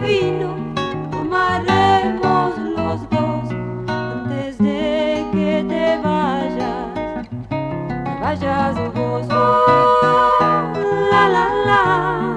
vino tomaremos los dos antes de que te vayas vos. La la la.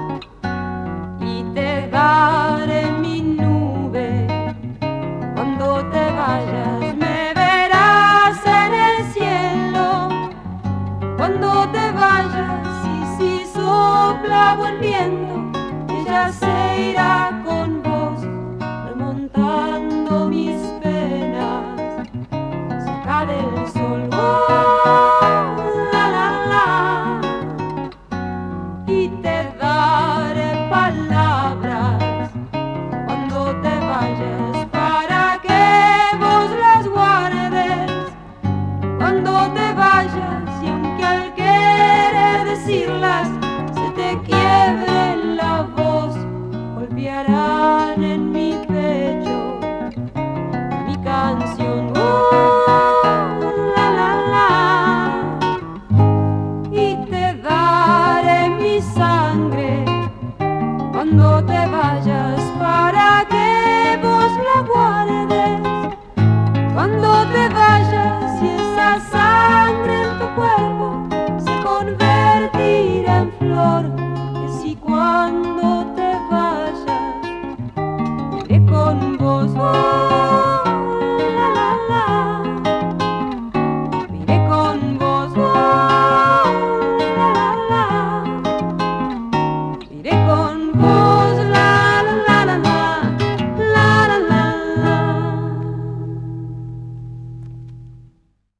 Y te daré mi nube cuando te vayas. Me verás en el cielo cuando te vayas. Y si sopla buen viento, ella se irá con vos, remontando mis penas cerca del sol. La la la. Y te daré palabras cuando te vayas para que vos las guardes cuando te vayas, y aunque al querer decirlas se te quiebre